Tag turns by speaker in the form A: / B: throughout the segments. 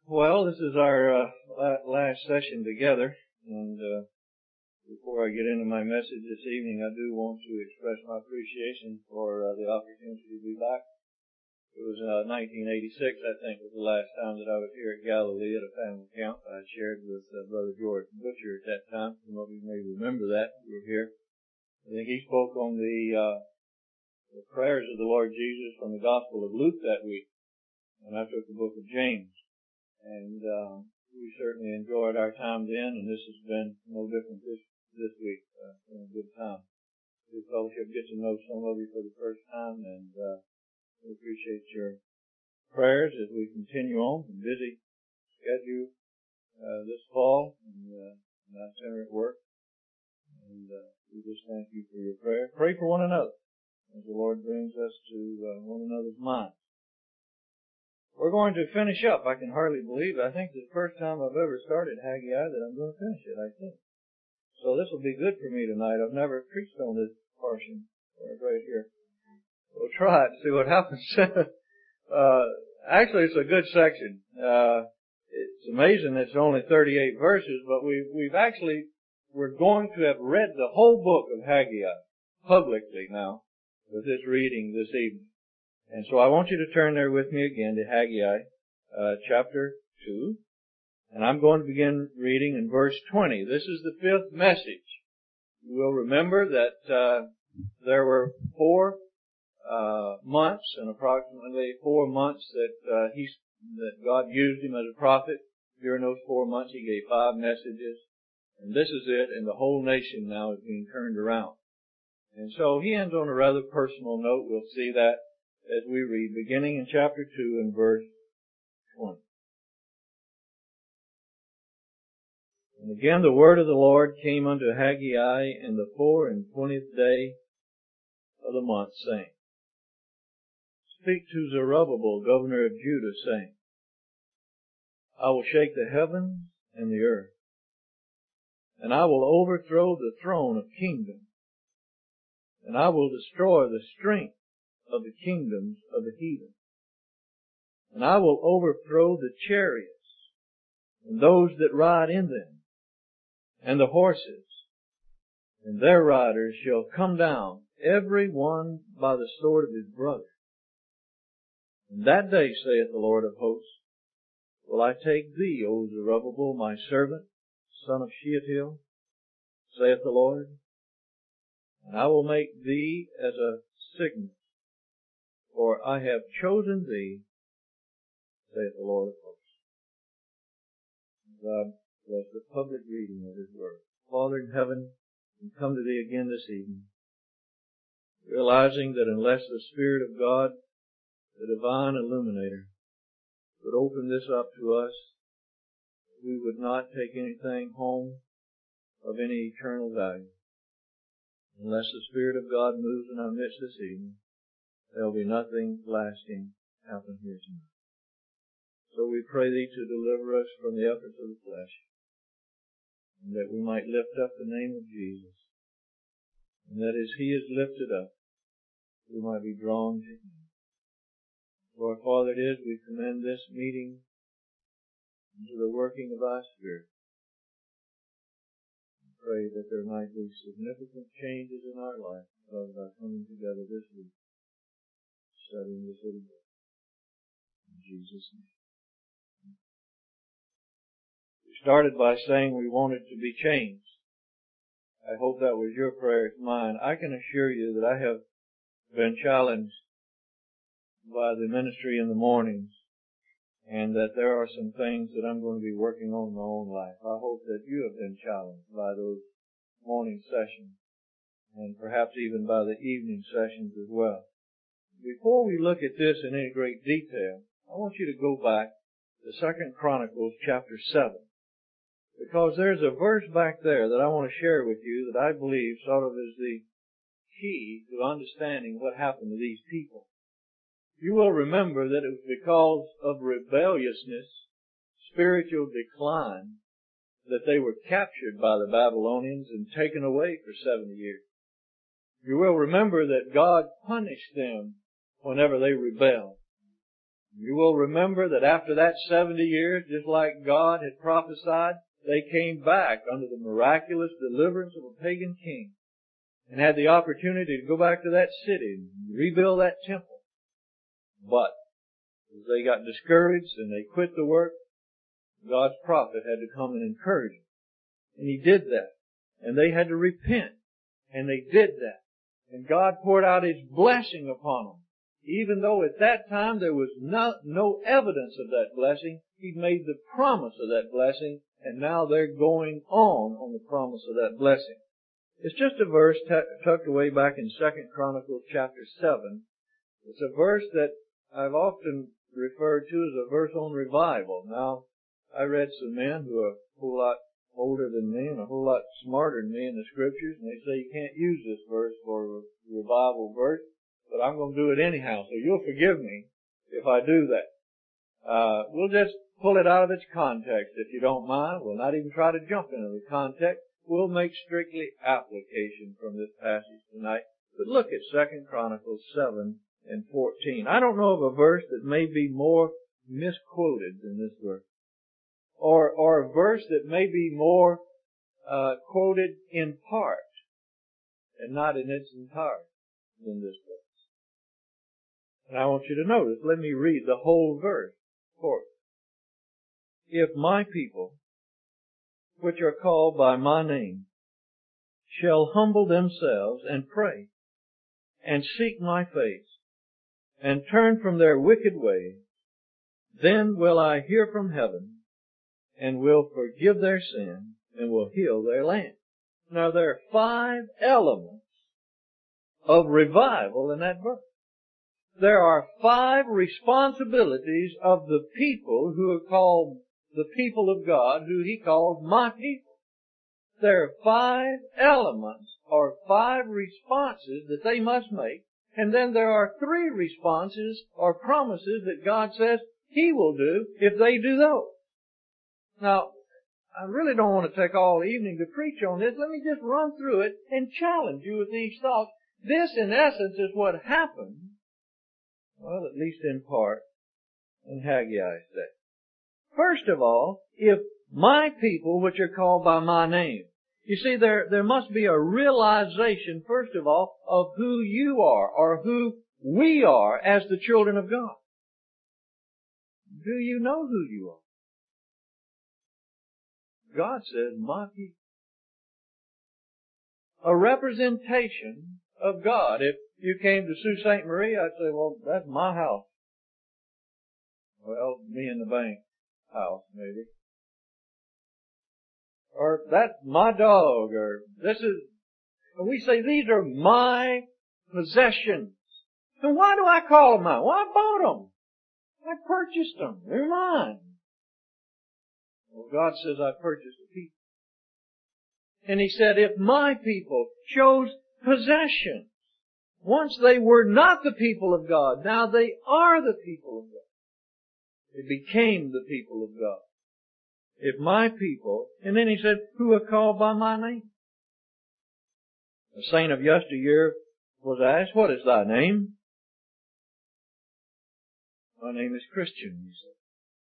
A: Well, this is our last session together, and before I get into my message this evening, I do want to express my appreciation for the opportunity to be back. It was 1986, I think, was the last time that I was here at Galilee at a family camp. I shared with Brother George Butcher at that time. Some of you may remember that. You were here. I think he spoke on the prayers of the Lord Jesus from the Gospel of Luke that week, and I took the book of James. And we certainly enjoyed our time then, and this has been no different this week. It's been a good time. Good fellowship, get to know some of you for the first time, and we appreciate your prayers as we continue on. A busy schedule this fall, and my center at work. And we just thank you for your prayer. Pray for one another as the Lord brings us to one another's minds. We're going to finish up. I can hardly believe it. I think it's the first time I've ever started Haggai that I'm going to finish it, I think. So this will be good for me tonight. I've never preached on this portion right here. We'll try it and see what happens. Actually, it's a good section. It's amazing it's only 38 verses, but we're going to have read the whole book of Haggai publicly now with this reading this evening. And so I want you to turn there with me again to Haggai, chapter 2. And I'm going to begin reading in verse 20. This is the fifth message. You will remember that there were 4 months, and approximately 4 months that God used him as a prophet. During those 4 months, he gave 5 messages. And this is it, and the whole nation now is being turned around. And so he ends on a rather personal note. We'll see that as we read, beginning in chapter 2 and verse 20. And again the word of the Lord came unto Haggai in the 24th day of the month, saying, Speak to Zerubbabel, governor of Judah, saying, I will shake the heavens and the earth, and I will overthrow the throne of kingdoms, and I will destroy the strength of the kingdoms of the heathen. And I will overthrow the chariots, and those that ride in them, and the horses, and their riders shall come down, every one by the sword of his brother. And that day, saith the Lord of hosts, will I take thee, O Zerubbabel, my servant, son of Shealtiel, saith the Lord, and I will make thee as a signet, for I have chosen thee, saith the Lord of hosts. God bless the public reading of His Word. Father in heaven, we come to Thee again this evening, realizing that unless the Spirit of God, the divine illuminator, would open this up to us, we would not take anything home of any eternal value. Unless the Spirit of God moves in our midst this evening, there will be nothing lasting happen here tonight. So we pray Thee to deliver us from the efforts of the flesh, and that we might lift up the name of Jesus, and that as He is lifted up, we might be drawn to Him. Lord, Father, it is we commend this meeting into the working of Thy Spirit. We pray that there might be significant changes in our life because of our coming together this week, studying this little book. In Jesus' name. We started by saying we wanted to be changed. I hope that was your prayer, it's mine. I can assure you that I have been challenged by the ministry in the mornings, and that there are some things that I'm going to be working on in my own life. I hope that you have been challenged by those morning sessions, and perhaps even by the evening sessions as well. Before we look at this in any great detail, I want you to go back to 2 Chronicles chapter 7. Because there's a verse back there that I want to share with you that I believe sort of is the key to understanding what happened to these people. You will remember that it was because of rebelliousness, spiritual decline, that they were captured by the Babylonians and taken away for 70 years. You will remember that God punished them whenever they rebelled. You will remember that after that 70 years, just like God had prophesied, they came back under the miraculous deliverance of a pagan king and had the opportunity to go back to that city and rebuild that temple. But as they got discouraged and they quit the work, God's prophet had to come and encourage them. And he did that. And they had to repent. And they did that. And God poured out His blessing upon them. Even though at that time there was no evidence of that blessing, He made the promise of that blessing, and now they're going on the promise of that blessing. It's just a verse tucked away back in 2 Chronicles chapter 7. It's a verse that I've often referred to as a verse on revival. Now, I read some men who are a whole lot older than me and a whole lot smarter than me in the Scriptures, and they say you can't use this verse for a revival verse, but I'm going to do it anyhow, so you'll forgive me if I do that. We'll just pull it out of its context if you don't mind. We'll not even try to jump into the context. We'll make strictly application from this passage tonight. But look at 2 Chronicles 7 and 14. I don't know of a verse that may be more misquoted than this verse. Or a verse that may be more quoted in part and not in its entirety than this verse. And I want you to notice, let me read the whole verse for you. If my people, which are called by my name, shall humble themselves and pray, and seek my face, and turn from their wicked ways, then will I hear from heaven, and will forgive their sin, and will heal their land. Now there are 5 elements of revival in that verse. There are 5 responsibilities of the people who are called the people of God, who He called my people. There are 5 elements or 5 responses that they must make, and then there are 3 responses or promises that God says He will do if they do those. Now, I really don't want to take all evening to preach on this. Let me just run through it and challenge you with these thoughts. This, in essence, is what happened, well, at least in part, in Haggai's day. First of all, if my people, which are called by my name, you see, there must be a realization, first of all, of who you are, or who we are as the children of God. Do you know who you are? God says, my people. A representation of God. If you came to Sault Ste. Marie, I'd say, well, that's my house. Well, me and the bank house, maybe. Or that's my dog, or we say these are my possessions. And why do I call them mine? Well, I bought them. I purchased them. They're mine. Well, God says I purchased the people. And He said, if my people chose possessions, once they were not the people of God, now they are the people of God. They became the people of God. If my people, and then He said, who are called by my name. A saint of yesteryear was asked, what is thy name? My name is Christian, he said.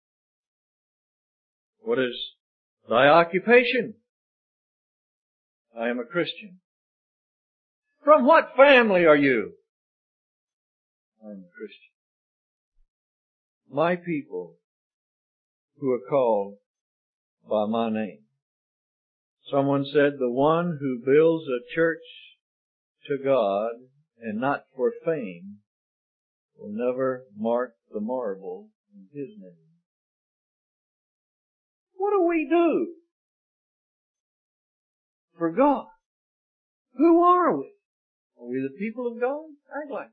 A: What is thy occupation? I am a Christian. From what family are you? I am a Christian. My people who are called by my name. Someone said the one who builds a church to God and not for fame will never mark the marble in His name. What do we do for God? Who are we? Are we the people of God? Act like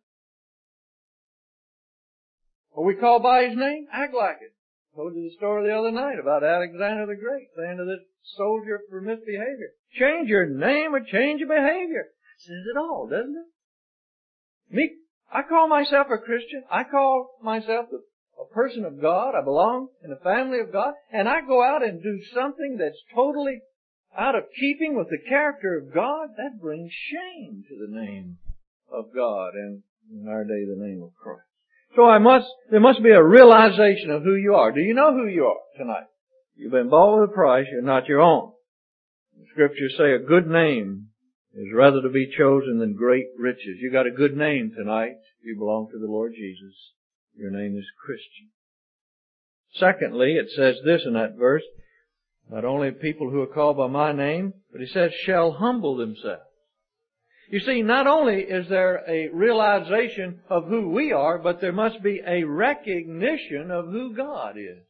A: it. Are we called by His name? Act like it. I told you the story the other night about Alexander the Great saying to this soldier for misbehavior, change your name or change your behavior. That says it all, doesn't it? I call myself a Christian. I call myself a person of God. I belong in the family of God. And I go out and do something that's totally out of keeping with the character of God. That brings shame to the name of God and in our day the name of Christ. So there must be a realization of who you are. Do you know who you are tonight? You've been bought with a price, you're not your own. The Scriptures say a good name is rather to be chosen than great riches. You got a good name tonight. You belong to the Lord Jesus. Your name is Christian. Secondly, it says this in that verse, not only people who are called by my name, but he says, shall humble themselves. You see, not only is there a realization of who we are, but there must be a recognition of who God is.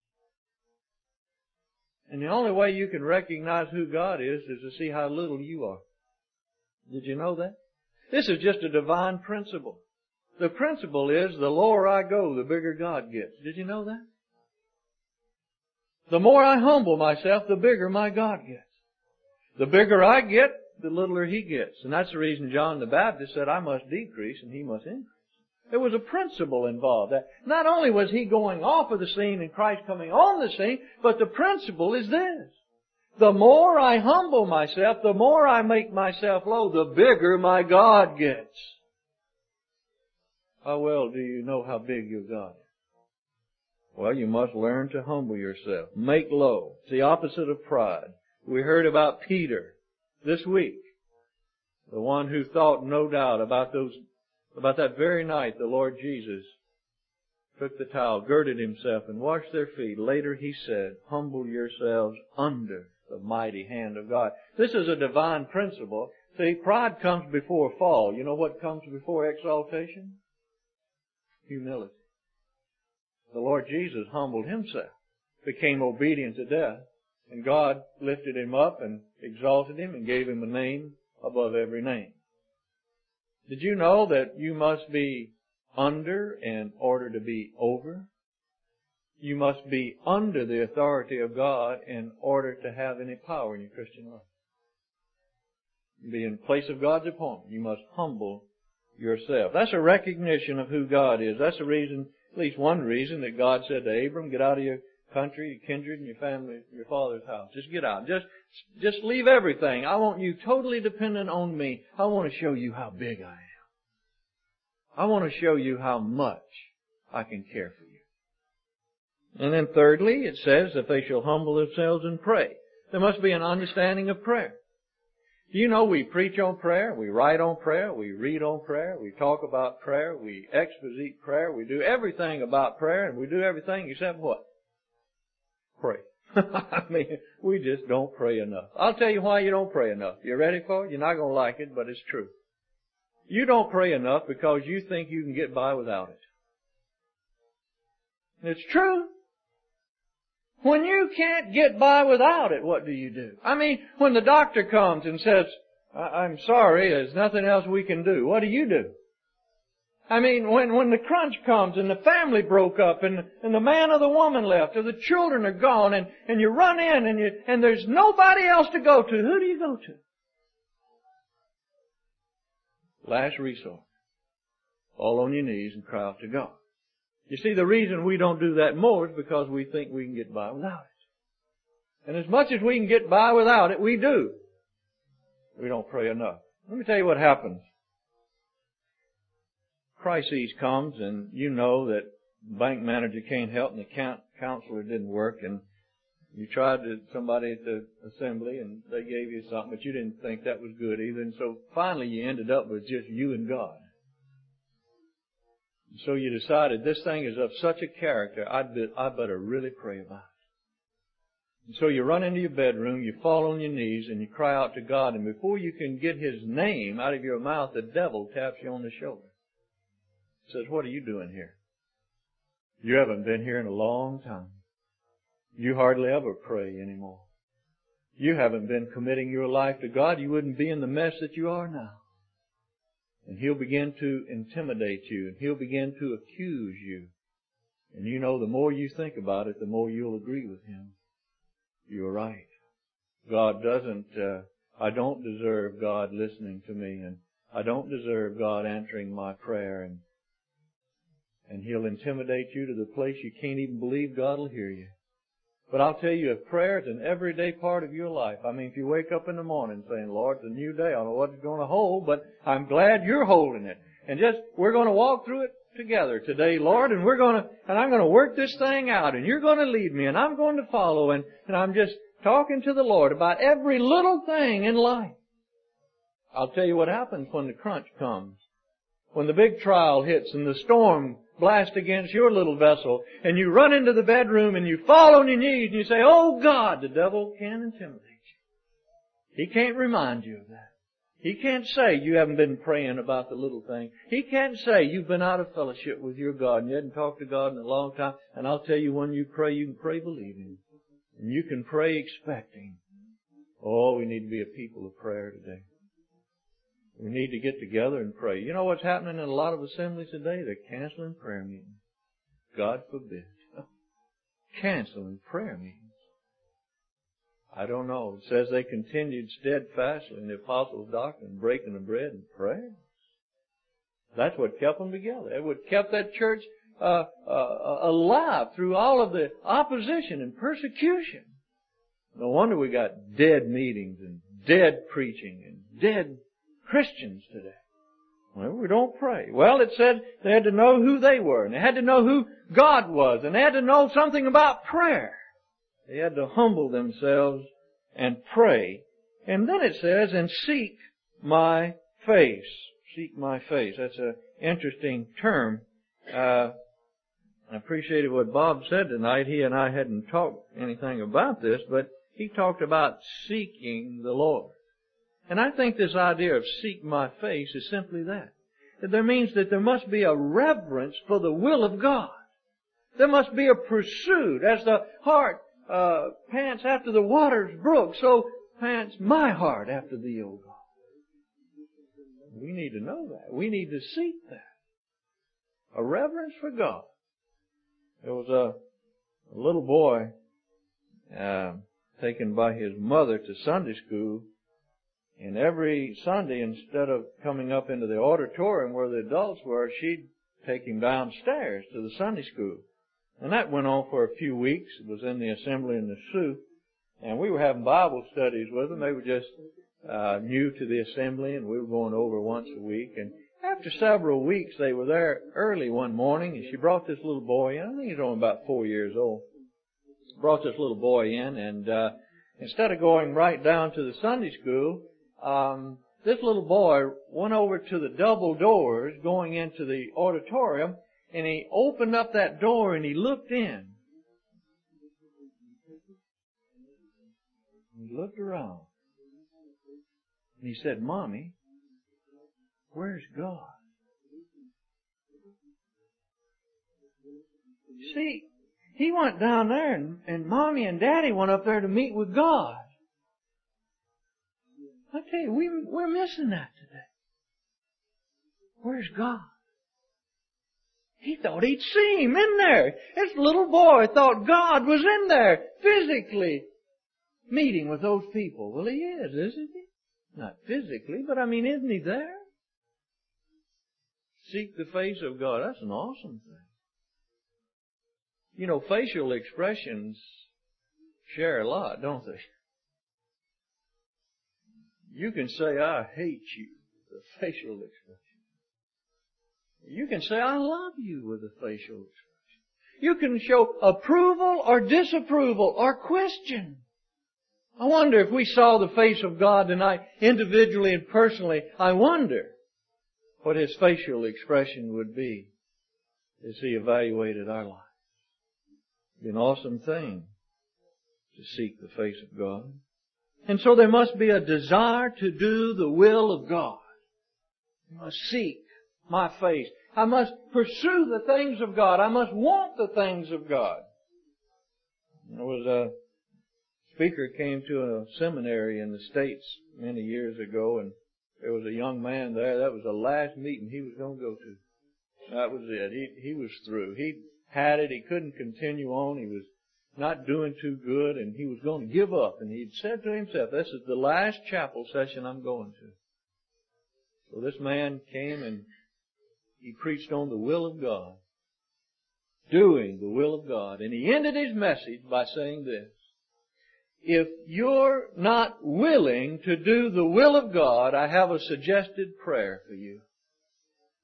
A: And the only way you can recognize who God is to see how little you are. Did you know that? This is just a divine principle. The principle is the lower I go, the bigger God gets. Did you know that? The more I humble myself, the bigger my God gets. The bigger I get, the littler He gets. And that's the reason John the Baptist said, I must decrease and He must increase. There was a principle involved. That not only was He going off of the scene and Christ coming on the scene, but the principle is this. The more I humble myself, the more I make myself low, the bigger my God gets. How well do you know how big your God is? Well, you must learn to humble yourself. Make low. It's the opposite of pride. We heard about Peter this week. The one who thought, no doubt, about that very night the Lord Jesus took the towel, girded Himself, and washed their feet. Later He said, humble yourselves under the mighty hand of God. This is a divine principle. See, pride comes before fall. You know what comes before exaltation? Humility. The Lord Jesus humbled Himself, became obedient to death, and God lifted Him up and exalted Him and gave Him a name above every name. Did you know that you must be under in order to be over? You must be under the authority of God in order to have any power in your Christian life. Be in place of God's appointment. You must humble yourself. That's a recognition of who God is. That's the reason, at least one reason, that God said to Abram, get out of your country, your kindred, and your family, your father's house. Just get out. Just leave everything. I want you totally dependent on me. I want to show you how big I am. I want to show you how much I can care for you. And then thirdly, it says that they shall humble themselves and pray. There must be an understanding of prayer. Do you know we preach on prayer, we write on prayer, we read on prayer, we talk about prayer, we exposite prayer, we do everything about prayer, and we do everything except what? Pray. I mean, we just don't pray enough. I'll tell you why you don't pray enough. You ready for it? You're not going to like it, but it's true. You don't pray enough because you think you can get by without it. It's true. When you can't get by without it, what do? I mean, when the doctor comes and says, I'm sorry, there's nothing else we can do, what do? I mean, when the crunch comes and the family broke up and the man or the woman left or the children are gone and you run in and there's nobody else to go to, who do you go to? Last resort. Fall on your knees and cry out to God. You see, the reason we don't do that more is because we think we can get by without it. And as much as we can get by without it, we do. We don't pray enough. Let me tell you what happens. Crises comes and you know that the bank manager can't help and the counselor didn't work and you tried somebody at the assembly and they gave you something, but you didn't think that was good either. And so finally you ended up with just you and God. So you decided this thing is of such a character, I better really pray about it. And so you run into your bedroom, you fall on your knees, and you cry out to God. And before you can get His name out of your mouth, the devil taps you on the shoulder. Says, what are you doing here? You haven't been here in a long time. You hardly ever pray anymore. You haven't been committing your life to God. You wouldn't be in the mess that you are now. And he'll begin to intimidate you, and he'll begin to accuse you. And you know, the more you think about it, the more you'll agree with him. You're right. God doesn't, I don't deserve God listening to me, and I don't deserve God answering my prayer, and he'll intimidate you to the place you can't even believe God will hear you. But I'll tell you, if prayer is an everyday part of your life, I mean, if you wake up in the morning saying, Lord, it's a new day, I don't know what it's going to hold, but I'm glad you're holding it. And we're going to walk through it together today, Lord, and I'm gonna work this thing out, and you're gonna lead me, and I'm going to follow, and I'm just talking to the Lord about every little thing in life. I'll tell you what happens when the crunch comes. When the big trial hits and the storm blasts against your little vessel, and you run into the bedroom and you fall on your knees and you say, "Oh God," the devil can intimidate you. He can't remind you of that. He can't say you haven't been praying about the little thing. He can't say you've been out of fellowship with your God and you hadn't talked to God in a long time. And I'll tell you, when you can pray believing. And you can pray expecting. Oh, we need to be a people of prayer today. We need to get together and pray. You know what's happening in a lot of assemblies today? They're canceling prayer meetings. God forbid. Canceling prayer meetings. I don't know. It says they continued steadfastly in the apostles' doctrine, breaking the bread and prayer. That's what kept them together. It what kept that church alive through all of the opposition and persecution. No wonder we got dead meetings and dead preaching and dead Christians today. Well, we don't pray. Well, it said they had to know who they were, and they had to know who God was, and they had to know something about prayer. They had to humble themselves and pray. And then it says, and seek my face. Seek my face. That's an interesting term. I appreciated what Bob said tonight. He and I hadn't talked anything about this, but he talked about seeking the Lord. And I think this idea of seek my face is simply that. That means that there must be a reverence for the will of God. There must be a pursuit. As the heart pants after the water's brook, so pants my heart after thee, O God. We need to know that. We need to seek that. A reverence for God. There was a little boy taken by his mother to Sunday school. And every Sunday, instead of coming up into the auditorium where the adults were, she'd take him downstairs to the Sunday school. And that went on for a few weeks. It was in the assembly in the Sioux. And we were having Bible studies with them. They were just new to the assembly, and we were going over once a week. And after several weeks, they were there early one morning, and she brought this little boy in. I think he's only about 4 years old. Brought this little boy in, and instead of going right down to the Sunday school, this little boy went over to the double doors going into the auditorium, and he opened up that door and he looked in. He looked around. And he said, "Mommy, where's God?" See, he went down there and Mommy and Daddy went up there to meet with God. I tell you, we're missing that today. Where's God? He thought he'd see Him in there. This little boy thought God was in there, physically meeting with those people. Well, He is, isn't He? Not physically, but I mean, isn't He there? Seek the face of God. That's an awesome thing. You know, facial expressions share a lot, don't they? You can say, "I hate you," with a facial expression. You can say, "I love you," with a facial expression. You can show approval or disapproval or question. I wonder if we saw the face of God tonight, individually and personally, I wonder what His facial expression would be as He evaluated our lives. It'd be an awesome thing to seek the face of God. And so there must be a desire to do the will of God. I must seek my face. I must pursue the things of God. I must want the things of God. There was a speaker came to a seminary in the States many years ago, and there was a young man there. That was the last meeting he was going to go to. That was it. He was through. He had it. He couldn't continue on. He was not doing too good, and he was going to give up. And he'd said to himself, "This is the last chapel session I'm going to." So this man came and he preached on the will of God, doing the will of God. And he ended his message by saying this: if you're not willing to do the will of God, I have a suggested prayer for you.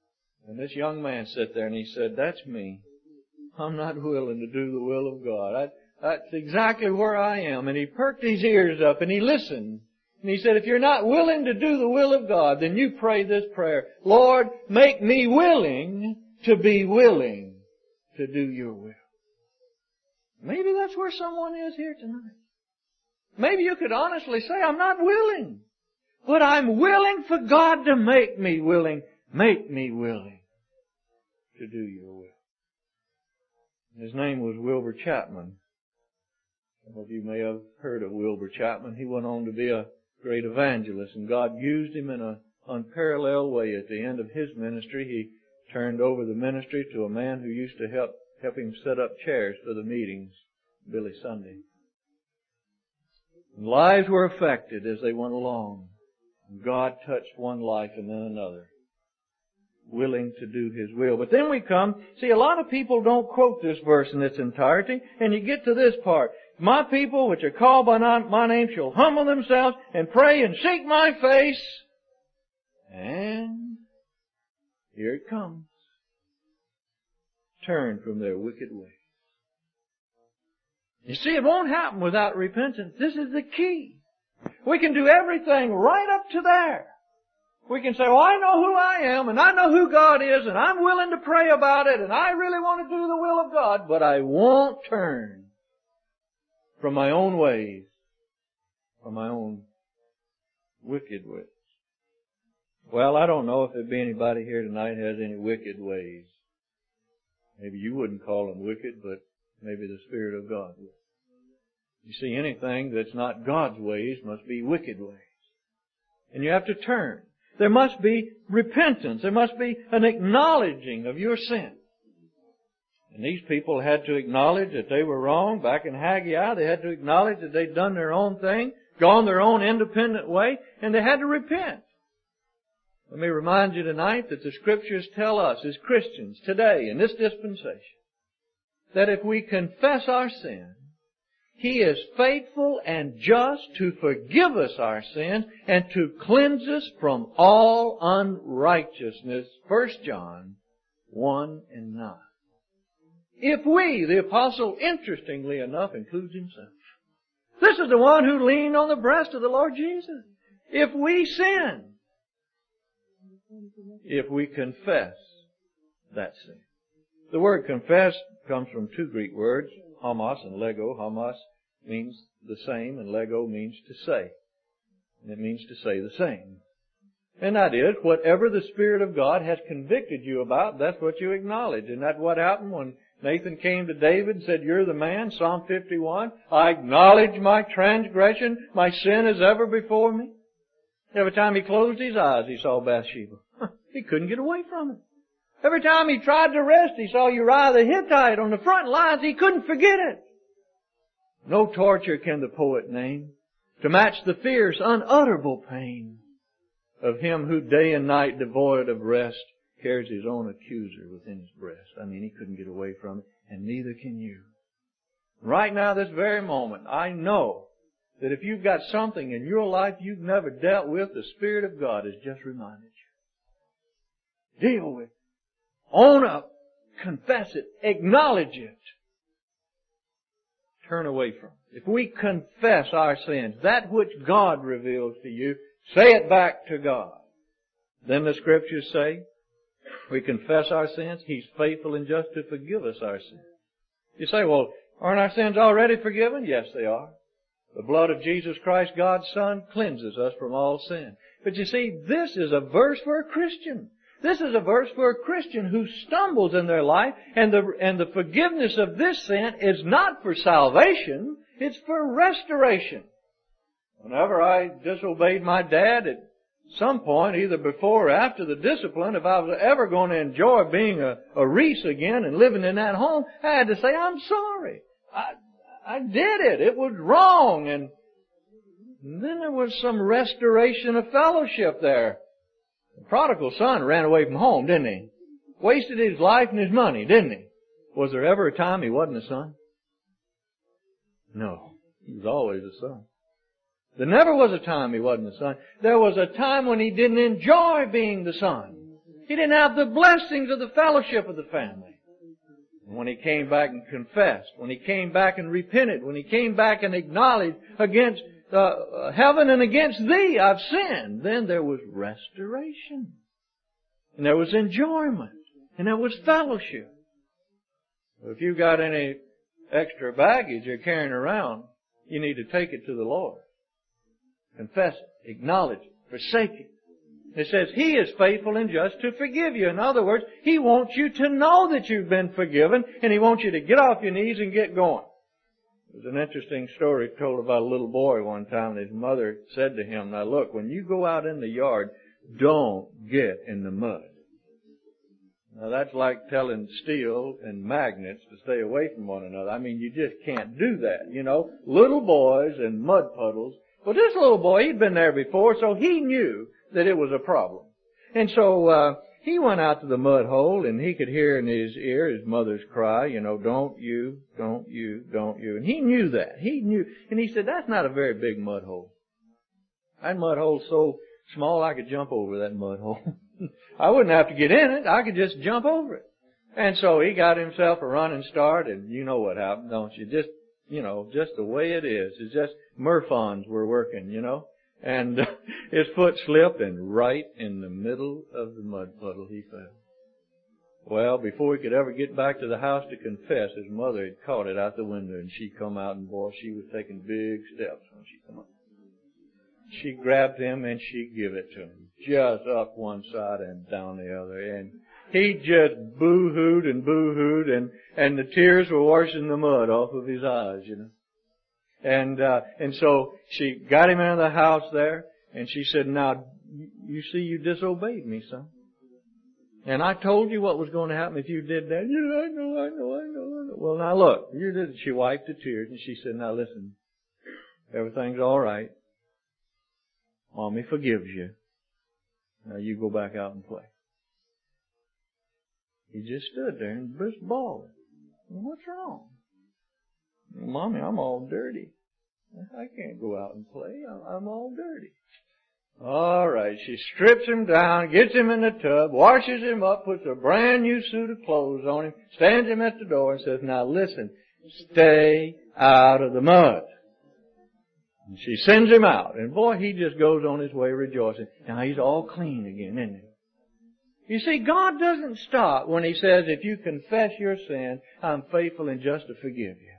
A: And this young man sat there and he said, that's me. I'm not willing to do the will of God. That's exactly where I am. And he perked his ears up and he listened. And he said, if you're not willing to do the will of God, then you pray this prayer. Lord, make me willing to be willing to do your will. Maybe that's where someone is here tonight. Maybe you could honestly say, I'm not willing. But I'm willing for God to make me willing. Make me willing to do your will. His name was Wilbur Chapman. Some of you may have heard of Wilbur Chapman. He went on to be a great evangelist, and God used him in an unparalleled way. At the end of his ministry, he turned over the ministry to a man who used to help him set up chairs for the meetings, Billy Sunday. And lives were affected as they went along. And God touched one life and then another, willing to do His will. But then we come, see, a lot of people don't quote this verse in its entirety, and you get to this part. My people which are called by my name shall humble themselves and pray and seek my face. And here it comes. Turn from their wicked ways. You see, it won't happen without repentance. This is the key. We can do everything right up to there. We can say, well, I know who I am, and I know who God is, and I'm willing to pray about it, and I really want to do the will of God, but I won't turn from my own ways, from my own wicked ways. Well, I don't know if there'd be anybody here tonight who has any wicked ways. Maybe you wouldn't call them wicked, but maybe the Spirit of God would. You see, anything that's not God's ways must be wicked ways. And you have to turn. There must be repentance. There must be an acknowledging of your sin. And these people had to acknowledge that they were wrong. Back in Haggai, they had to acknowledge that they'd done their own thing, gone their own independent way, and they had to repent. Let me remind you tonight that the Scriptures tell us as Christians today in this dispensation that if we confess our sin, He is faithful and just to forgive us our sins and to cleanse us from all unrighteousness. 1 John 1 and 9. If we, the apostle, interestingly enough, includes himself. This is the one who leaned on the breast of the Lord Jesus. If we sin, if we confess that sin. The word confess comes from two Greek words, homos and lego. Homos means the same and lego means to say. And it means to say the same. And that is, whatever the Spirit of God has convicted you about, that's what you acknowledge. And that's what happened when Nathan came to David and said, you're the man, Psalm 51. I acknowledge my transgression, my sin is ever before me. Every time he closed his eyes, he saw Bathsheba. He couldn't get away from it. Every time he tried to rest, he saw Uriah the Hittite on the front lines. He couldn't forget it. No torture can the poet name to match the fierce, unutterable pain of him who day and night, devoid of rest, carries his own accuser within his breast. I mean, he couldn't get away from it, and neither can you. Right now, this very moment, I know that if you've got something in your life you've never dealt with, the Spirit of God has just reminded you. Deal with it. Own up. Confess it. Acknowledge it. Turn away from it. If we confess our sins, that which God reveals to you, say it back to God. Then the Scriptures say, we confess our sins, He's faithful and just to forgive us our sins. You say, well, aren't our sins already forgiven? Yes, they are. The blood of Jesus Christ, God's Son, cleanses us from all sin. But you see, this is a verse for a Christian. This is a verse for a Christian who stumbles in their life, and the forgiveness of this sin is not for salvation, it's for restoration. Whenever I disobeyed my dad at some point, either before or after the discipline, if I was ever going to enjoy being a Reese again and living in that home, I had to say, I'm sorry. I did it. It was wrong. And then there was some restoration of fellowship there. The prodigal son ran away from home, didn't he? Wasted his life and his money, didn't he? Was there ever a time he wasn't a son? No. He was always a son. There never was a time he wasn't a son. There was a time when he didn't enjoy being the son. He didn't have the blessings of the fellowship of the family. And when he came back and confessed, when he came back and repented, when he came back and acknowledged against heaven and against thee I've sinned, then there was restoration. And there was enjoyment. And there was fellowship. If you've got any extra baggage you're carrying around, you need to take it to the Lord. Confess it, acknowledge it, forsake it. It says He is faithful and just to forgive you. In other words, He wants you to know that you've been forgiven, and He wants you to get off your knees and get going. There's an interesting story told about a little boy one time. His mother said to him, now look, when you go out in the yard, don't get in the mud. Now that's like telling steel and magnets to stay away from one another. I mean, you just can't do that, you know. Little boys and mud puddles. Well, this little boy, he'd been there before, so he knew that it was a problem. And so he went out to the mud hole, and he could hear in his ear his mother's cry, you know, don't you, don't you, don't you. And he knew that. He knew. And he said, that's not a very big mud hole. That mud hole's so small I could jump over that mud hole. I wouldn't have to get in it. I could just jump over it. And so he got himself a running start, and you know what happened, don't you? Just, you know, just the way it is. It's just Murphons were working, you know. And his foot slipped, and right in the middle of the mud puddle he fell. Well, before he could ever get back to the house to confess, his mother had caught it out the window, and she come out, and boy, she was taking big steps when she come up. She grabbed him and she give it to him. Just up one side and down the other. And he just boo-hooed and boo-hooed, and the tears were washing the mud off of his eyes, you know. And so she got him into the house there, and she said, now, you see, you disobeyed me, son. And I told you what was going to happen if you did that. Yeah, I know. Well, now look, you did it. She wiped the tears, and she said, now listen, everything's all right. Mommy forgives you. Now you go back out and play. He just stood there and just bawling. Well, what's wrong? Mommy, I'm all dirty. I can't go out and play. I'm all dirty. All right. She strips him down, gets him in the tub, washes him up, puts a brand new suit of clothes on him, stands him at the door and says, now listen, stay out of the mud. And she sends him out. And boy, he just goes on his way rejoicing. Now he's all clean again, isn't he? You see, God doesn't stop when He says, if you confess your sin, I'm faithful and just to forgive you.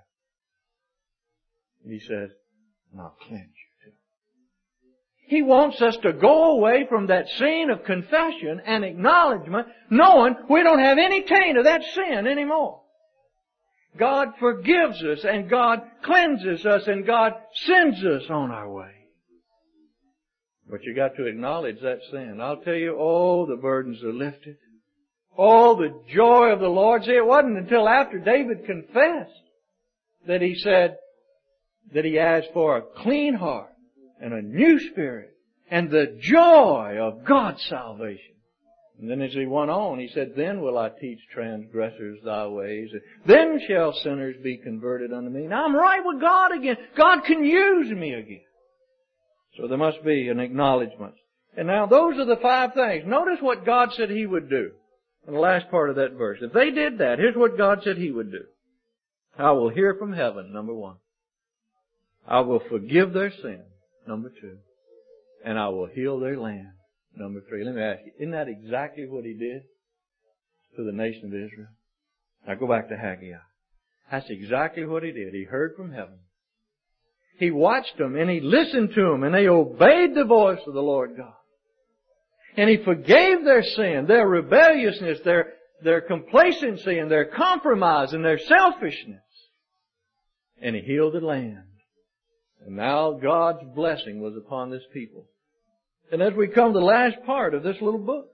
A: He says, and I'll cleanse you too. He wants us to go away from that scene of confession and acknowledgement, knowing we don't have any taint of that sin anymore. God forgives us, and God cleanses us, and God sends us on our way. But you got to acknowledge that sin. I'll tell you, oh, the burdens are lifted. Oh, the joy of the Lord. See, it wasn't until after David confessed that he said that he asked for a clean heart and a new spirit and the joy of God's salvation. And then as he went on, he said, then will I teach transgressors thy ways. Then shall sinners be converted unto me. Now I'm right with God again. God can use me again. So there must be an acknowledgement. And now those are the 5 things. Notice what God said He would do in the last part of that verse. If they did that, here's what God said He would do. I will hear from heaven, number 1. I will forgive their sin, number 2. And I will heal their land. Number 3, let me ask you, isn't that exactly what He did to the nation of Israel? Now go back to Haggai. That's exactly what He did. He heard from heaven. He watched them and He listened to them, and they obeyed the voice of the Lord God. And He forgave their sin, their rebelliousness, their complacency, and their compromise, and their selfishness. And He healed the land. And now God's blessing was upon this people. And as we come to the last part of this little book,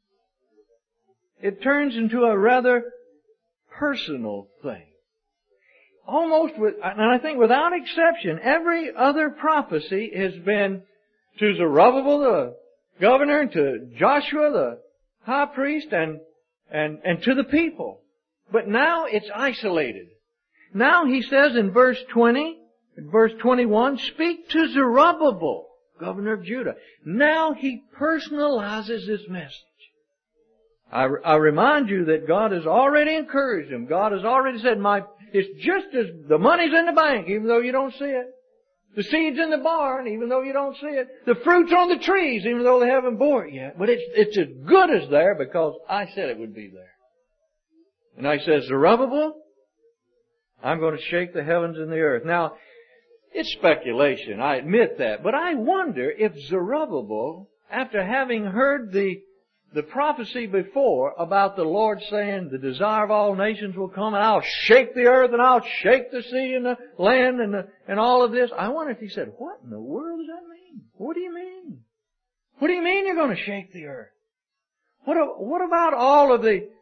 A: it turns into a rather personal thing. Almost and I think without exception, every other prophecy has been to Zerubbabel, the governor, and to Joshua, the high priest, and to the people. But now it's isolated. Now He says in verse 20, verse 21, speak to Zerubbabel, governor of Judah. Now He personalizes His message. I remind you that God has already encouraged him. God has already said, it's just as the money's in the bank, even though you don't see it. The seed's in the barn, even though you don't see it. The fruit's on the trees, even though they haven't bore it yet. But it's as good as there because I said it would be there. And I said, Zerubbabel, I'm going to shake the heavens and the earth. Now, it's speculation, I admit that. But I wonder if Zerubbabel, after having heard the prophecy before about the Lord saying, the desire of all nations will come and I'll shake the earth and I'll shake the sea and the land and all of this. I wonder if he said, what in the world does that mean? What do you mean? What do you mean you're going to shake the earth? What about all of the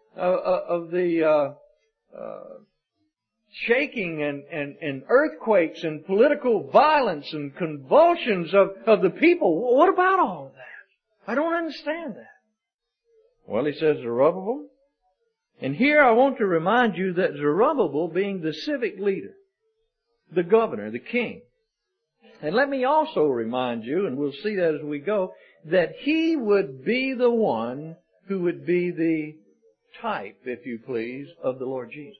A: shaking and earthquakes and political violence and convulsions of the people? What about all of that? I don't understand that. Well, he says Zerubbabel. And here I want to remind you that Zerubbabel being the civic leader, the governor, the king. And let me also remind you, and we'll see that as we go, that he would be the one who would be the type, if you please, of the Lord Jesus.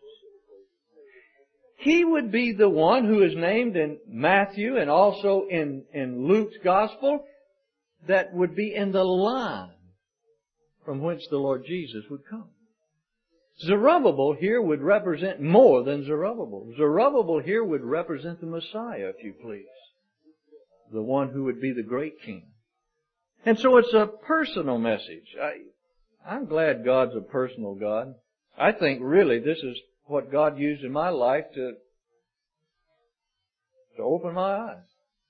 A: He would be the one who is named in Matthew and also in Luke's gospel that would be in the line from whence the Lord Jesus would come. Zerubbabel here would represent more than Zerubbabel. Zerubbabel here would represent the Messiah, if you please. The one who would be the great king. And so it's a personal message. I'm glad God's a personal God. I think really this is what God used in my life to open my eyes.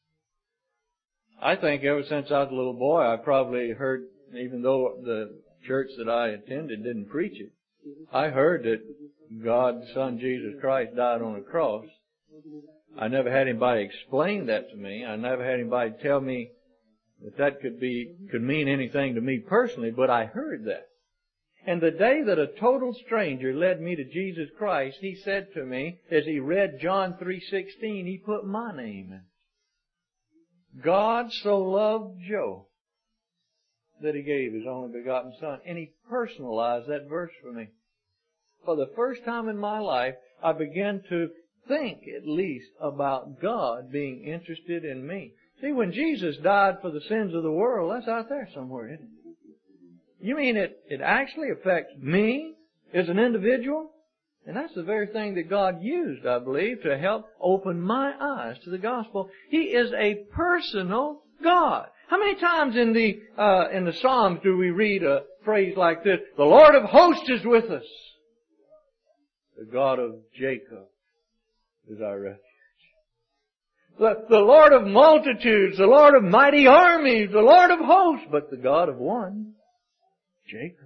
A: I think ever since I was a little boy, I probably heard, even though the church that I attended didn't preach it, I heard that God's Son Jesus Christ died on a cross. I never had anybody explain that to me. I never had anybody tell me that could mean anything to me personally, but I heard that. And the day that a total stranger led me to Jesus Christ, he said to me, as he read John 3:16, he put my name in. God so loved Joe that he gave his only begotten Son. And he personalized that verse for me. For the first time in my life, I began to think at least about God being interested in me. See, when Jesus died for the sins of the world, that's out there somewhere, isn't it? You mean it actually affects me as an individual? And that's the very thing that God used, I believe, to help open my eyes to the gospel. He is a personal God. How many times in the Psalms do we read a phrase like this? The Lord of hosts is with us. The God of Jacob is our refuge. The Lord of multitudes, the Lord of mighty armies, the Lord of hosts, but the God of one, Jacob.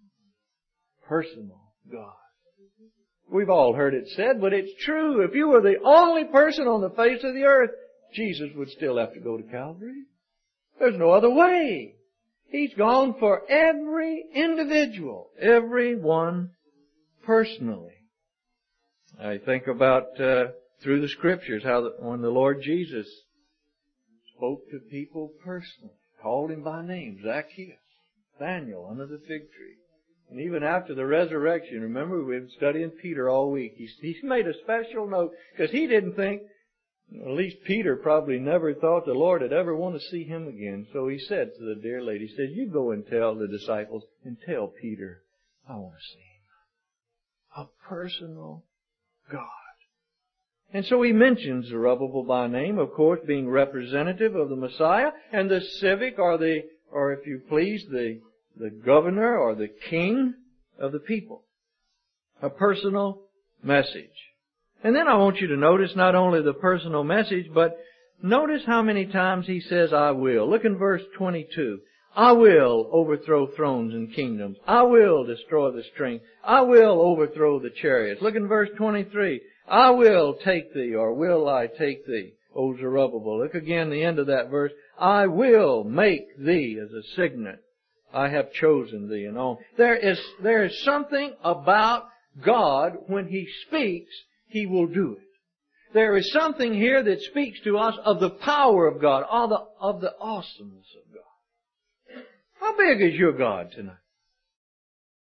A: Personal God. We've all heard it said, but it's true. If you were the only person on the face of the earth, Jesus would still have to go to Calvary. There's no other way. He's gone for every individual, every one personally. I think about through the Scriptures how when the Lord Jesus spoke to people personally, called him by name, Zacchaeus, Nathaniel under the fig tree. And even after the resurrection, remember we've been studying Peter all week. He's made a special note because he didn't think, at least Peter probably never thought the Lord would ever want to see him again. So he said to the dear lady, he said, you go and tell the disciples and tell Peter, I want to see him. A personal God. And so he mentions Zerubbabel by name, of course, being representative of the Messiah, and the civic, or if you please, the governor or the king of the people. A personal message. And then I want you to notice not only the personal message, but notice how many times he says, I will. Look in verse 22. I will overthrow thrones and kingdoms. I will destroy the strength. I will overthrow the chariots. Look in verse 23. I will take thee, or will I take thee, O Zerubbabel. Look again the end of that verse. I will make thee as a signet. I have chosen thee, and all. There is something about God when He speaks, He will do it. There is something here that speaks to us of the power of God, of the awesomeness of God. How big is your God tonight?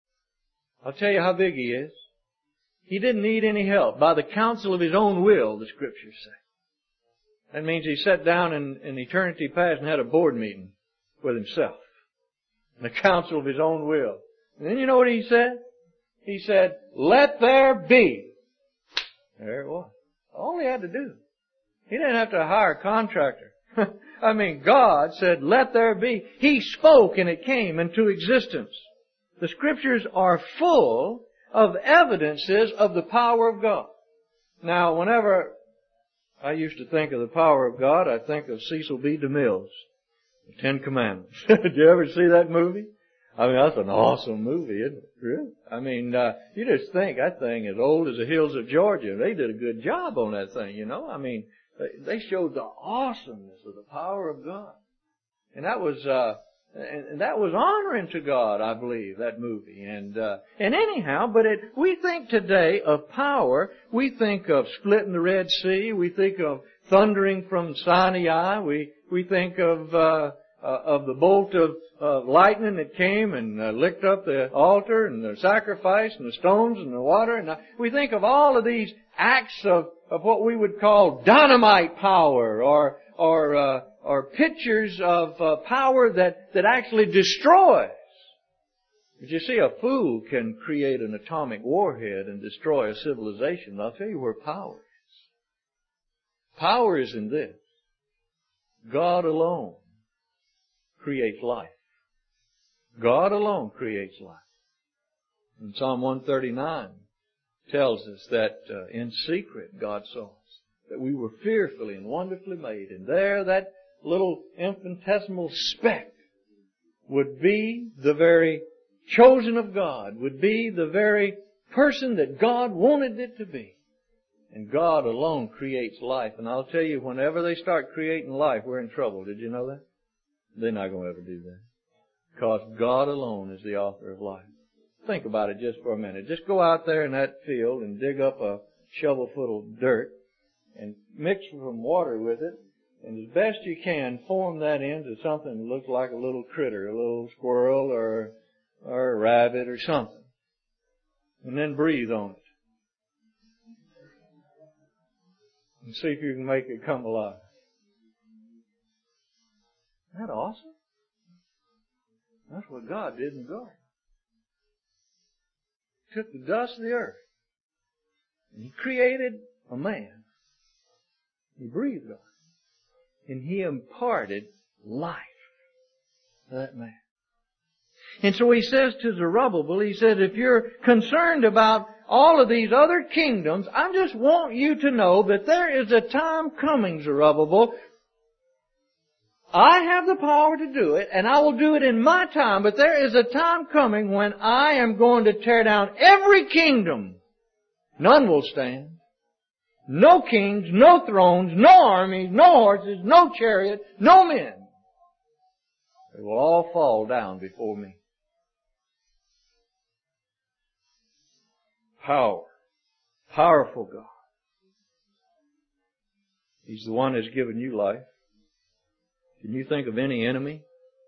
A: I'll tell you how big He is. He didn't need any help. By the counsel of His own will, the Scriptures say. That means He sat down in eternity past and had a board meeting with Himself. In the counsel of His own will. And then you know what He said? He said, let there be. There it was. All He had to do. He didn't have to hire a contractor. I mean, God said, let there be. He spoke and it came into existence. The Scriptures are full of evidences of the power of God. Now, whenever I used to think of the power of God, I think of Cecil B. DeMille's The Ten Commandments. Did you ever see that movie? I mean, that's an awesome movie, isn't it? Really? I mean, you just think that thing is old as the hills of Georgia. They did a good job on that thing, you know. I mean, they showed the awesomeness of the power of God. And that was, and that was honoring to God, I believe, that movie. And anyhow, but we think today of power, we think of splitting the Red Sea, we think of thundering from Sinai, we think of the bolt of lightning that came and licked up the altar and the sacrifice and the stones and the water. And we think of all of these acts of what we would call dynamite power or pictures of power that actually destroys. But you see, a fool can create an atomic warhead and destroy a civilization. I'll tell you where power is. Power is in this. God alone creates life. God alone creates life. And Psalm 139 tells us that in secret God saw us, that we were fearfully and wonderfully made. And there that little infinitesimal speck would be the very chosen of God, would be the very person that God wanted it to be. And God alone creates life. And I'll tell you, whenever they start creating life, we're in trouble. Did you know that? They're not going to ever do that. Because God alone is the author of life. Think about it just for a minute. Just go out there in that field and dig up a shovelful of dirt and mix some water with it, and as best you can form that into something that looks like a little critter, a little squirrel or a rabbit or something. And then breathe on it. And see if you can make it come alive. Isn't that awesome? That's what God did in the garden. He took the dust of the earth and He created a man. He breathed on it. And He imparted life to that man. And so He says to Zerubbabel, He says, if you're concerned about all of these other kingdoms, I just want you to know that there is a time coming, Zerubbabel. I have the power to do it, and I will do it in my time, but there is a time coming when I am going to tear down every kingdom. None will stand. No kings, no thrones, no armies, no horses, no chariot, no men. They will all fall down before me. Power. Powerful God. He's the one that's given you life. Can you think of any enemy?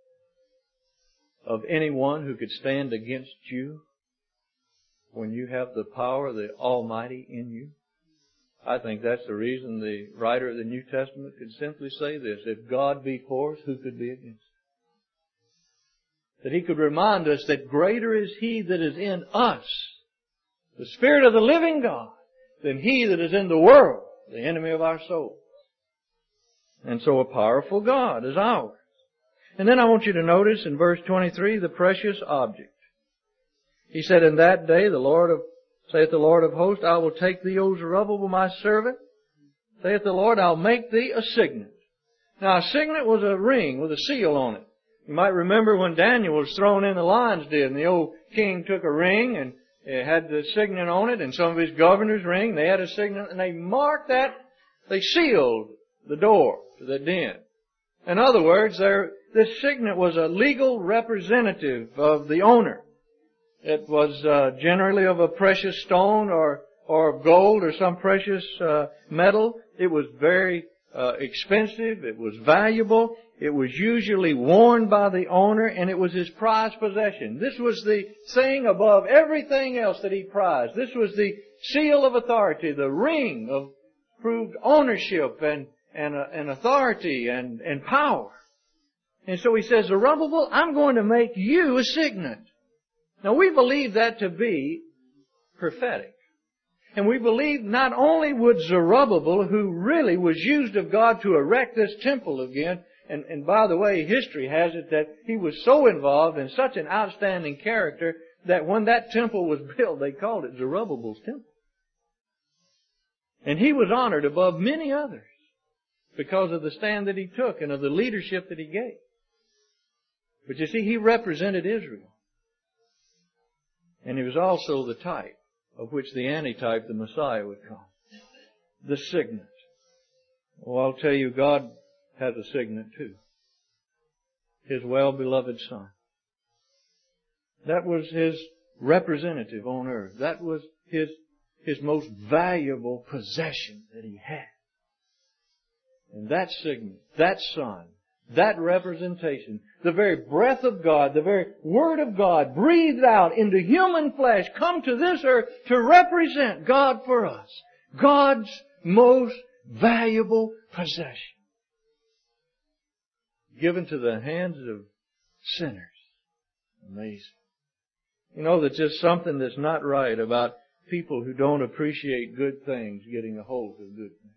A: Of anyone who could stand against you when you have the power of the Almighty in you? I think that's the reason the writer of the New Testament could simply say this: if God be for us, who could be against us? That He could remind us that greater is He that is in us, the Spirit of the living God, than he that is in the world, the enemy of our soul. And so a powerful God is ours. And then I want you to notice in verse 23, the precious object. He said, in that day saith the Lord of hosts, I will take thee, O Zerubbabel, my servant. Saith the Lord, I'll make thee a signet. Now a signet was a ring with a seal on it. You might remember when Daniel was thrown in the lion's den, and the old king took a ring and it had the signet on it, and some of his governor's ring, they had a signet, and they marked that, they sealed the door to the den. In other words, this signet was a legal representative of the owner. It was generally of a precious stone or of gold or some precious metal. It was very expensive. It was valuable. It was usually worn by the owner, and it was his prized possession. This was the thing above everything else that he prized. This was the seal of authority, the ring of proved ownership and authority and power. And so he says, Zerubbabel, I'm going to make you a signet. Now we believe that to be prophetic. And we believe not only would Zerubbabel, who really was used of God to erect this temple again, and by the way, history has it that he was so involved in such an outstanding character that when that temple was built, they called it Zerubbabel's temple. And he was honored above many others because of the stand that he took and of the leadership that he gave. But you see, he represented Israel. And he was also the type of which the antitype, the Messiah, would come. The signet. Well, I'll tell you, God has a signet too. His well-beloved Son. That was His representative on earth. That was His most valuable possession that He had. And that signet, that Son, that representation, the very breath of God, the very Word of God breathed out into human flesh, come to this earth to represent God for us. God's most valuable possession. Given to the hands of sinners. Amazing. You know, there's just something that's not right about people who don't appreciate good things getting a hold of good things.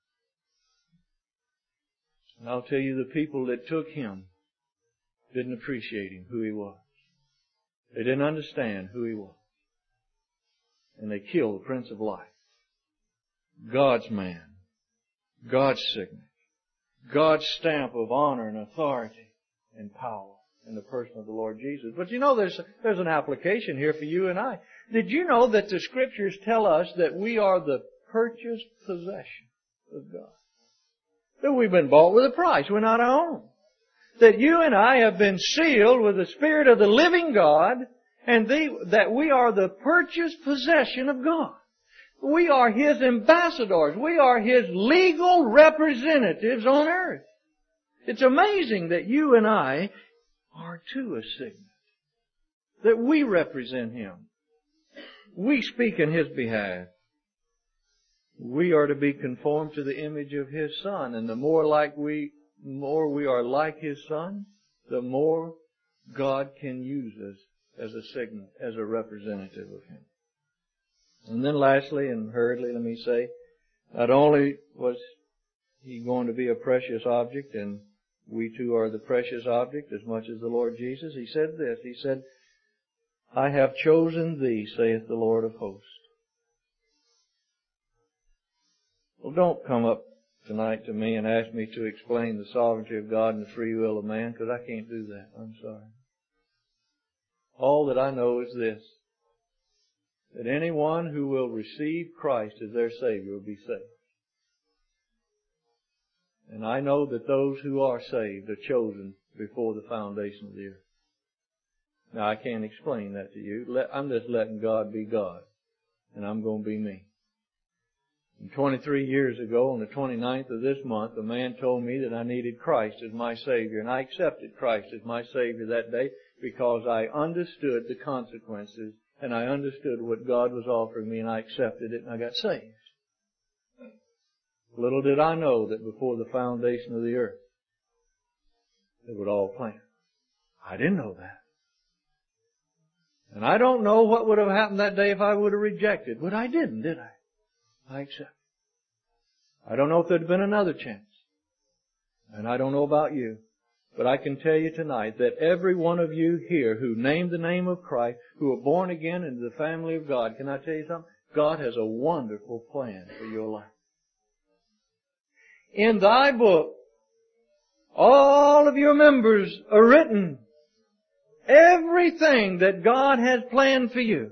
A: And I'll tell you, the people that took Him didn't appreciate Him, who He was. They didn't understand who He was. And they killed the Prince of Life. God's man. God's signet. God's stamp of honor and authority and power in the person of the Lord Jesus. But you know, there's an application here for you and I. Did you know that the Scriptures tell us that we are the purchased possession of God? That we've been bought with a price. We're not our own. That you and I have been sealed with the Spirit of the living God, and that we are the purchased possession of God. We are His ambassadors. We are His legal representatives on earth. It's amazing that you and I are too a signet. That we represent Him. We speak in His behalf. We are to be conformed to the image of His Son. And the more we are like His Son, the more God can use us as a signet, as a representative of Him. And then lastly and hurriedly, let me say, not only was He going to be a precious object, and we too are the precious object as much as the Lord Jesus, He said this, He said, I have chosen thee, saith the Lord of hosts. Well, don't come up tonight to me and ask me to explain the sovereignty of God and the free will of man, because I can't do that. I'm sorry. All that I know is this, that anyone who will receive Christ as their Savior will be saved. And I know that those who are saved are chosen before the foundation of the earth. Now, I can't explain that to you. I'm just letting God be God. And I'm going to be me. And 23 years ago, on the 29th of this month, a man told me that I needed Christ as my Savior. And I accepted Christ as my Savior that day because I understood the consequences and I understood what God was offering me, and I accepted it and I got saved. Little did I know that before the foundation of the earth, it would all plan. I didn't know that. And I don't know what would have happened that day if I would have rejected, but I didn't, did I? I accepted. I don't know if there'd have been another chance. And I don't know about you. But I can tell you tonight that every one of you here who named the name of Christ, who are born again into the family of God, can I tell you something? God has a wonderful plan for your life. In thy book, all of your members are written. Everything that God has planned for you.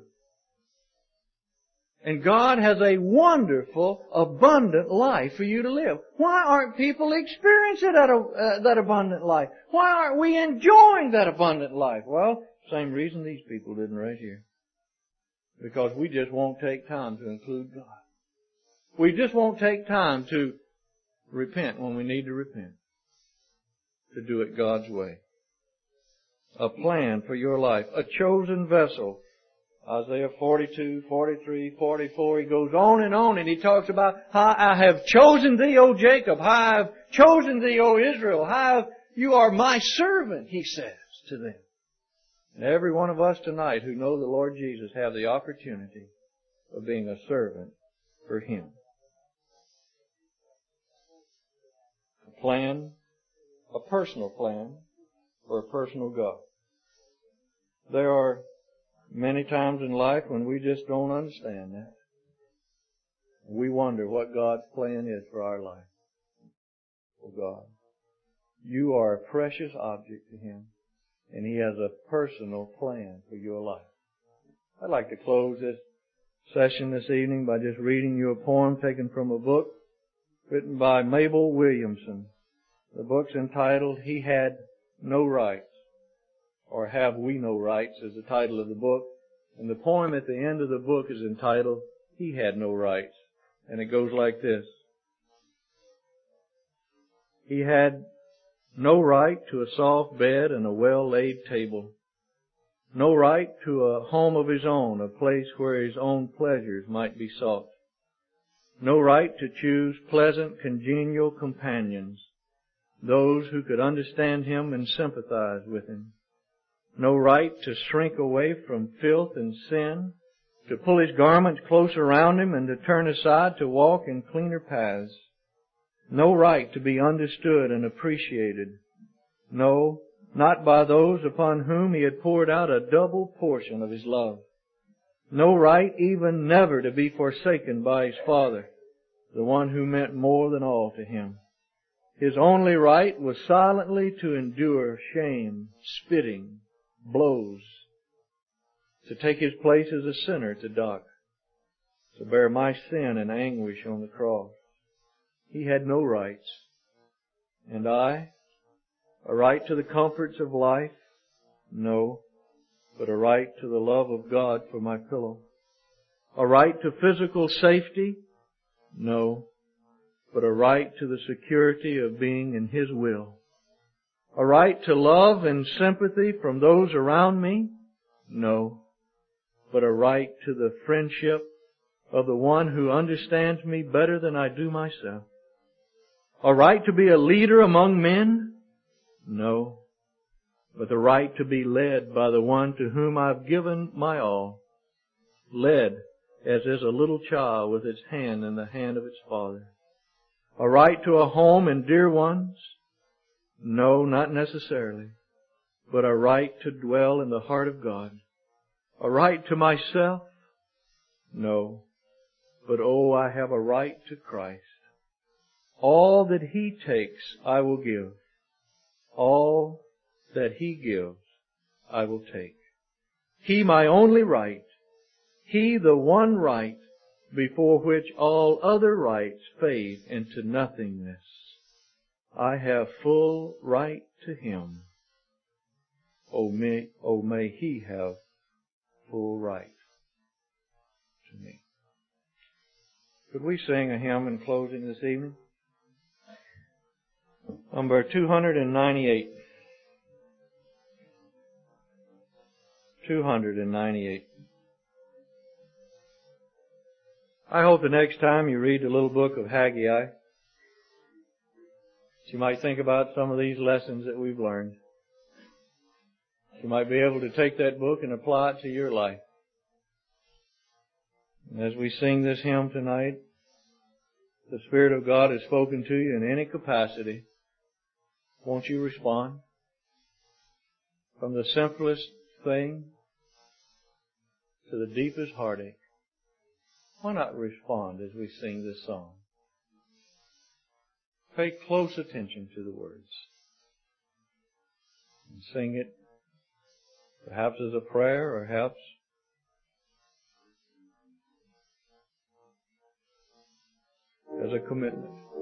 A: And God has a wonderful, abundant life for you to live. Why aren't people experiencing that abundant life? Why aren't we enjoying that abundant life? Well, same reason these people didn't right here. Because we just won't take time to include God. We just won't take time to repent when we need to repent, to do it God's way. A plan for your life, a chosen vessel. Isaiah 42, 43, 44, he goes on and he talks about how I have chosen thee, O Jacob, how I have chosen thee, O Israel, how you are my servant, he says to them. And every one of us tonight who know the Lord Jesus have the opportunity of being a servant for Him. A plan, a personal plan for a personal God. There are many times in life when we just don't understand that. We wonder what God's plan is for our life. Oh God, you are a precious object to Him, and He has a personal plan for your life. I'd like to close this session this evening by just reading you a poem taken from a book written by Mabel Williamson. The book's entitled, He Had No Rights, or Have We No Rights is the title of the book. And the poem at the end of the book is entitled, He Had No Rights. And it goes like this. He had no right to a soft bed and a well-laid table. No right to a home of his own, a place where his own pleasures might be sought. No right to choose pleasant, congenial companions, those who could understand him and sympathize with him. No right to shrink away from filth and sin, to pull his garments close around him and to turn aside to walk in cleaner paths. No right to be understood and appreciated. No, not by those upon whom he had poured out a double portion of his love. No right even never to be forsaken by his Father, the one who meant more than all to him. His only right was silently to endure shame, spitting, blows, to take his place as a sinner to die, to bear my sin and anguish on the cross. He had no rights. And I, a right to the comforts of life? No, but a right to the love of God for my pillow. A right to physical safety? No, but a right to the security of being in His will. A right to love and sympathy from those around me? No, but a right to the friendship of the one who understands me better than I do myself. A right to be a leader among men? No, but the right to be led by the one to whom I've given my all. Led as is a little child with its hand in the hand of its father. A right to a home and dear ones? No, not necessarily, but a right to dwell in the heart of God. A right to myself? No, but oh, I have a right to Christ. All that He takes, I will give. All that He gives, I will take. He, my only right. He, the one right before which all other rights fade into nothingness. I have full right to Him. Oh, may He have full right to me. Could we sing a hymn in closing this evening? Number 298. 298. I hope the next time you read the little book of Haggai, you might think about some of these lessons that we've learned. You might be able to take that book and apply it to your life. And as we sing this hymn tonight, the Spirit of God has spoken to you in any capacity. Won't you respond? From the simplest thing to the deepest heartache. Why not respond as we sing this song? Pay close attention to the words. And sing it perhaps as a prayer, or perhaps as a commitment.